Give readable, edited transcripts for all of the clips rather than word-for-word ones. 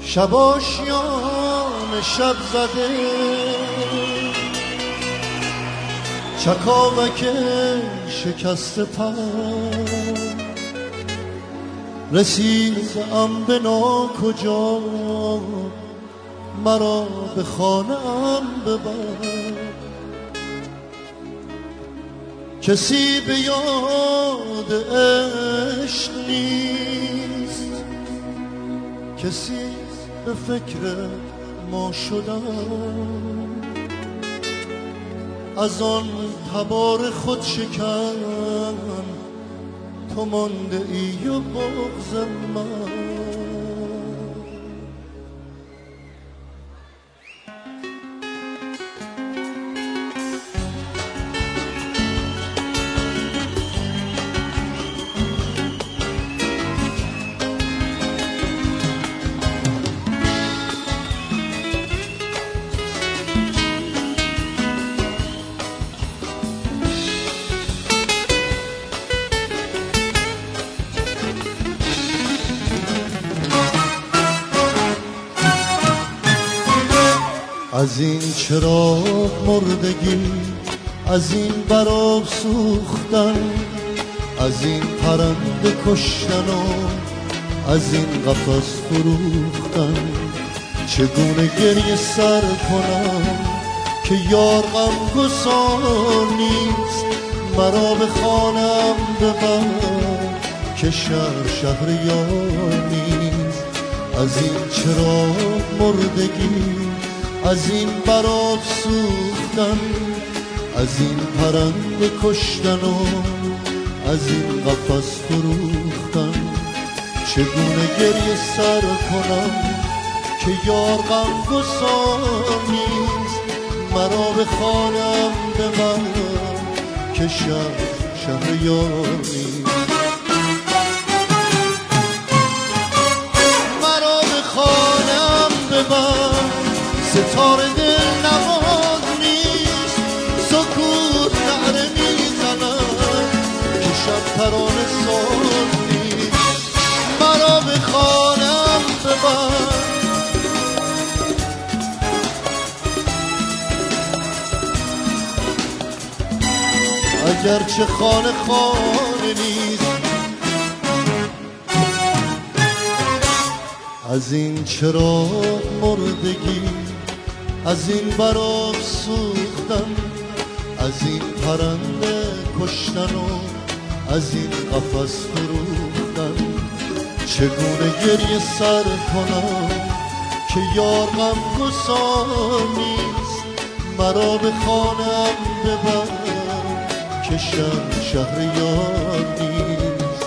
شب آشیان شب زده چکاوک شکسته پر رسیدم به ناکجا مرا به خانه ام ببر کسی به یاد عشق نیست کسی به فکر ما شدم از آن تبار خود شکن تو مانده ای و بغض من از این چراغ مردگی از این براب سوختن از این پرنده کشتن و از این قفس فروختن چگونه گریه سر کنم که یار غمگسار نیست مرا به خانم ببر که شهر یار نیست از این چراغ مردگی از این براب سوختن از این پرنده کشتن و از این قفس فروختن چگونه گریه سر کنم که یار غمگسار نیست مرا به خانم ببر که شهر یار نیست مرا به خانم ببر ستاره دل نواز نیست سکوت نعره میزند که شب ترانه ساز نیست مرا به خانم ببر اگرچه خانه نیست از این چراغ مردگی از این براب سوختن از این پرنده کشتن و از این قفس فروختن چگونه گریه سر کنم که یار غمگسار نیست مرا به خانم ببر که شهر یار نیست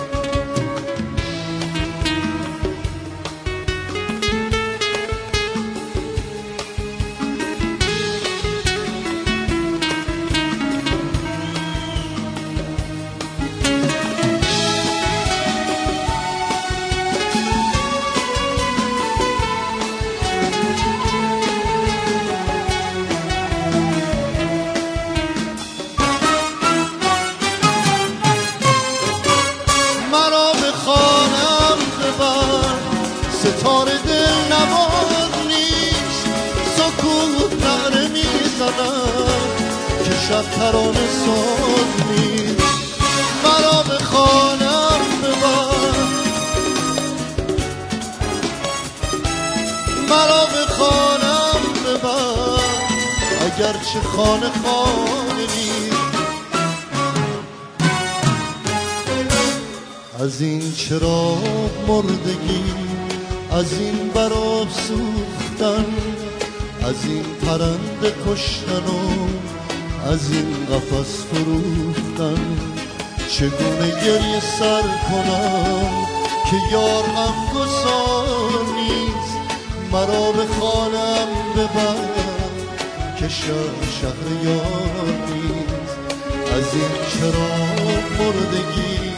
ستاره دل نواز نیست سکوت نعره میزند که شب ترانه ساز نیست مرا به خانم ببر مرا به خانم ببر اگرچه خانه نیست از این چراغ مردگی از این براب سوختن از این پرنده کشتن و از این قفس فروختن چگونه گریه سر کنم که یار غمگسار نیست مرا به خانم ببر که شهر یار نیست از این چراغ مردگی